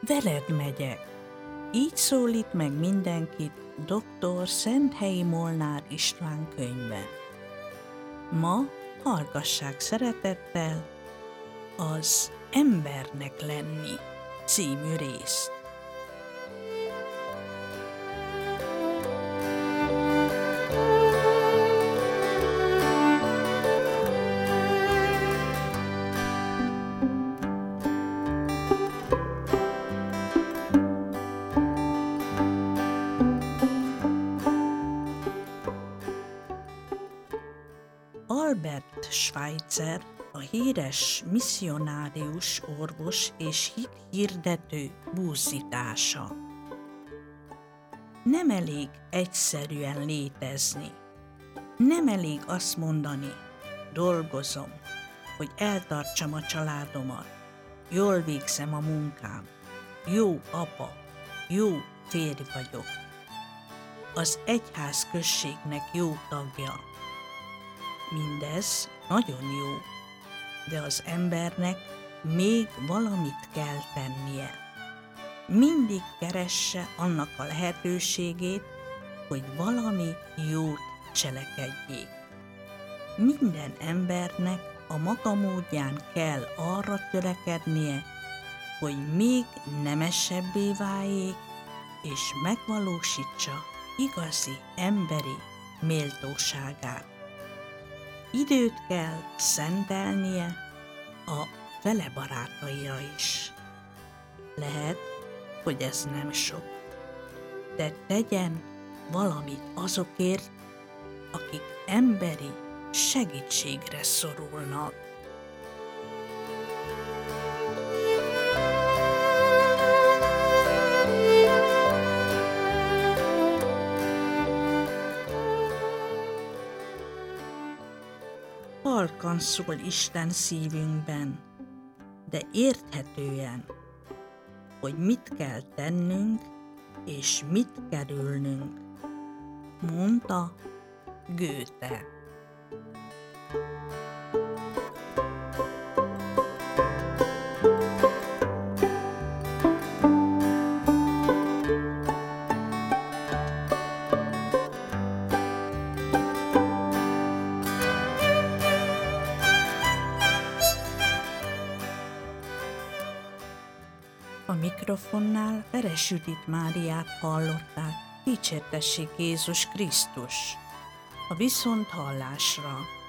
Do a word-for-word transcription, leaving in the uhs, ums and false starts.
Veled megyek. Így szólít meg mindenkit doktor Szenthelyi Molnár István könyve. Ma hallgassák szeretettel az Embernek lenni című részt. Albert Schweitzer, a híres misszionárius orvos és hithirdető buzdítása. Nem elég egyszerűen létezni. Nem elég azt mondani, dolgozom, hogy eltartsam a családomat, jól végzem a munkám, jó apa, jó férj vagyok. Az egyház községnek jó tagja. Mindez nagyon jó, de az embernek még valamit kell tennie. Mindig keresse annak a lehetőségét, hogy valami jót cselekedjék. Minden embernek a maga módján kell arra törekednie, hogy még nemesebbé váljék, és megvalósítsa igazi emberi méltóságát. Időt kell szentelnie a vele barátaira is. Lehet, hogy ez nem sok, de tegyen valamit azokért, akik emberi segítségre szorulnak. Halkan szól Isten szívünkben, de érthetően, hogy mit kell tennünk és mit kerülnünk, mondta Goethe. A mikrofonnál Veres Judit Máriát hallották, dicsértessék Jézus Krisztus. A viszonthallásra!